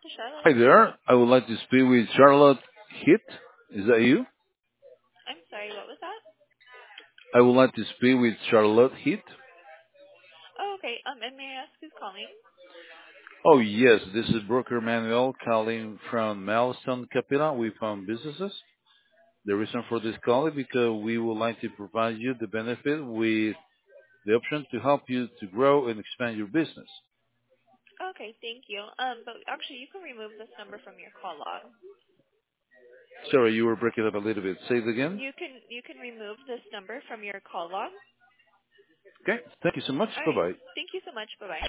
is Charlotte. Hi there. I would like to speak with Charlotte Heath. Is that you? I'm sorry, what was that? I would like to speak with Charlotte Heath. Oh, okay. And may I ask who's calling? Oh, yes. This is broker Manuel calling from Milestone Capital. We found businesses. The reason for this call is because we would like to provide you the benefit with the option to help you to grow and expand your business. Okay, thank you. But actually, you can remove this number from your call log. Sorry, you were breaking up a little bit. Say it again. You can remove this number from your call log. Okay. Thank you so much. All right. Bye-bye. Thank you so much. Bye bye.